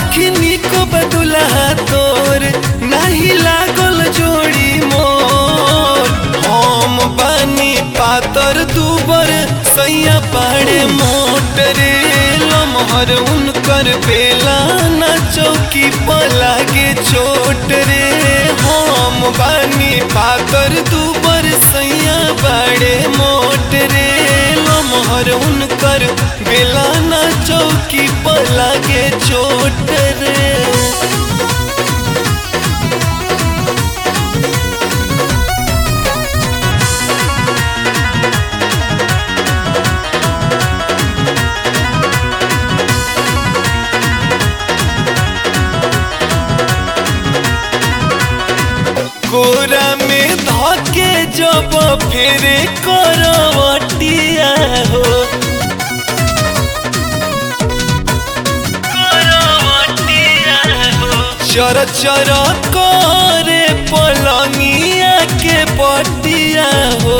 सखी को बदुला तोर नहीं लागल जोड़ी मोर। हम बानी पातर दुबर सैया पाड़े मोटरे लमहर उनकर बेला ना चौकी पलागे चोट रे। हम बानी पातर दुबर सैया पाड़े मोटरे लमहर उनकर बेला ना चौकी पलागे चोट रे। गोरा में धके जब फेरे करवटिया हो चर चर करे पलंगिया के पटिया हो।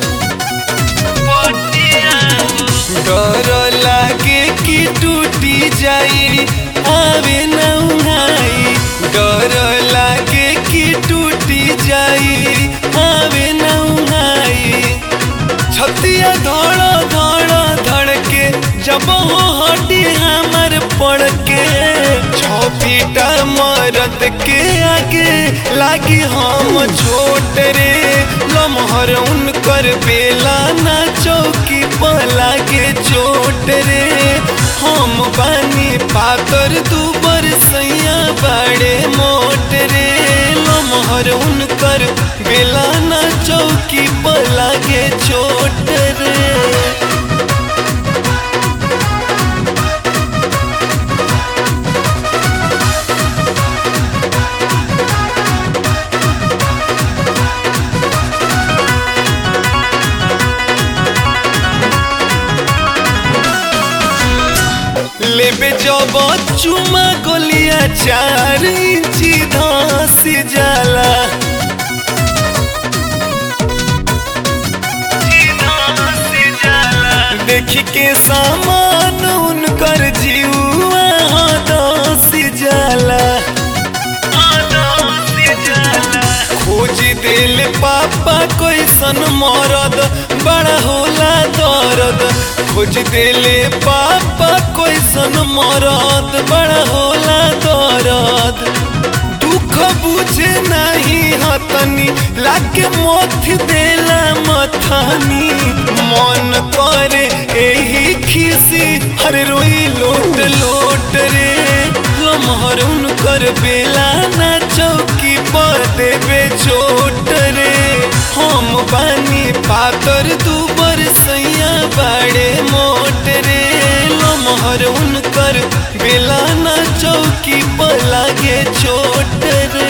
डर लागे कि टूटी जाई आवे न उहाई। डर लागे कि टूटी जाई आवे न उहाई। छतिया धड़ धड़ धड़के जब हो हटी हमर पड़ के। 6 फीटा मरद के आगे लागी हम छोट रे लमहर उनकर बेला ना चौकी पलागे चोट रे। हम बानी पातर दुबर सैया बड़े मोट रे लमहर उनकर बेला ना चौकी पलागे चोट रे। लेबे जब चुमा गोलिया 4 इंची धस जाला। देखी के सामान उनकर जीवा दस जाला। खोज दिल पापा कैसन मरद बड़ा होला दर्द। खोज दिले पापा कैसन मरद बड़ा होला दर्द। दुख बुझे नहीं हतनी लागे मथ देला मथानी। मन करे एही खिसी हर रोई लोट लोट रे लमहर उनकर बेला ना चौकी पर देवे चोट रे। हम बानी पातर दुबर सैया बड़े मोट रे लमहर उनकर बेला ना चौकी पर लागे चोट रे।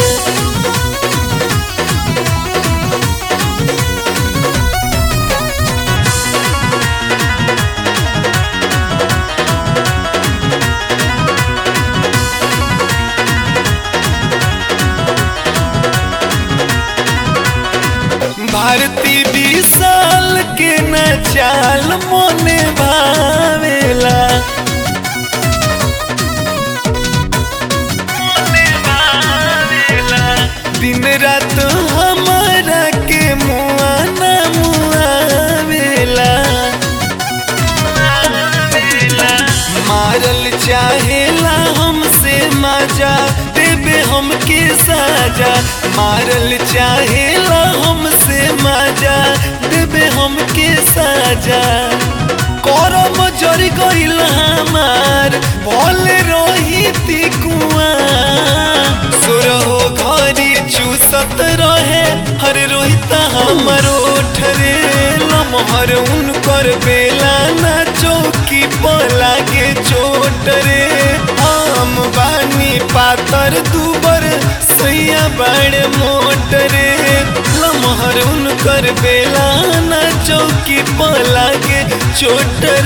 भारती 20 साल के न चाल मोने भावेला। दिन रात हमारा के मुआ न मुआवेला। मारल चाहेला हमसे मजा देवे हमके साजा। मारल चाहेला हमसे मजा देवे हमके साजा। करम जरी गइल हमार भले रही कुआ। सुरहो घरी चूसत रहे हर रोहिता हमर ओठ रे लमहर उनकर बेला ना चौकी पलागे चोट रे। हम बानी पातर दुबर सैया बड़े मोट रे लमहर उनकर बेला ना चौकी पलागे चोट